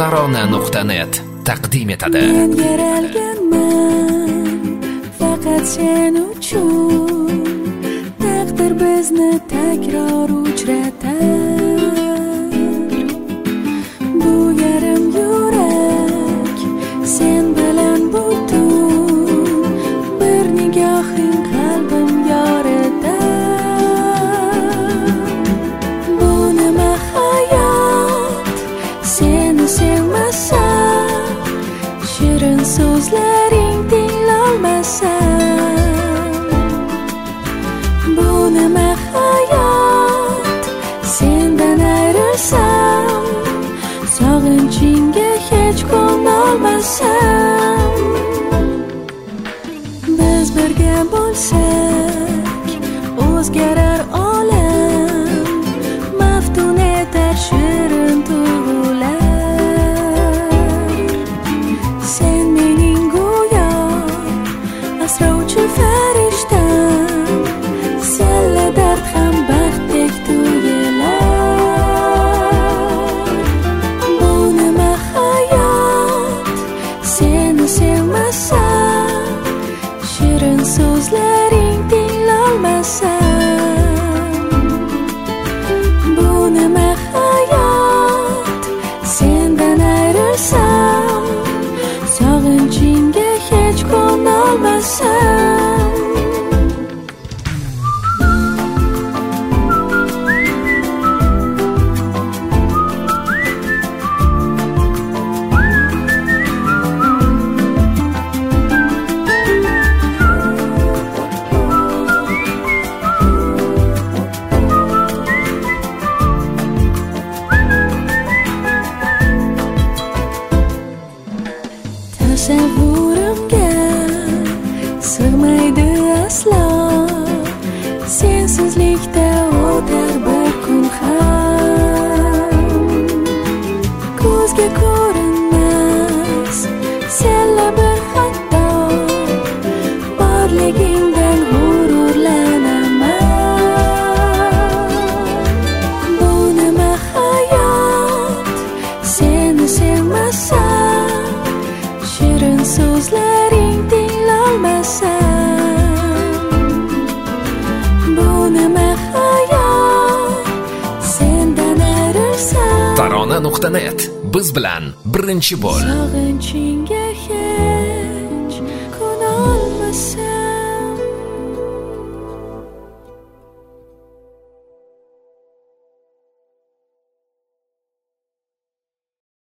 Tarona.net taqdim etadi. Men yaralganman faqat sen uchun. Taqdir bizni takror uchratar. Bu yarim yurak sen bilan butun. Bir nigohing qalbim yoritar. Bu nima hayot, seni sevmasam, shirin so'zlaring tinglolmasam. Bu nima hayot, sendan ayrilsam, sog'inchingga hech ko'nolmasam. Biz birga bo'lsak, o'zgarar olam, maftun etar shirin tuyg'ular. Sen mening go'yo asrovchi farishtam, senla dard ham baxtdek tuyilar. Bu nima hayot, seni sevmasam, shirin so'zlaring tinglolmasam. Bu nima hayot, sendan ayrilsam, sog'inchingga hech ko'nolmasam. Tasavvurimga sig'maydi aslo, sensizlikda o'tar bir kun ham. Ko'zga ko'rinmas senla bir hatto, borligingdan g'ururlanaman. Bu nima hayot, seni sevmasam, shirin so'zlaring tinglolmasam. Bu nima hayot, sendan ayrilsam, Tarona.net biz bilan birinchi bo'l. sog'inching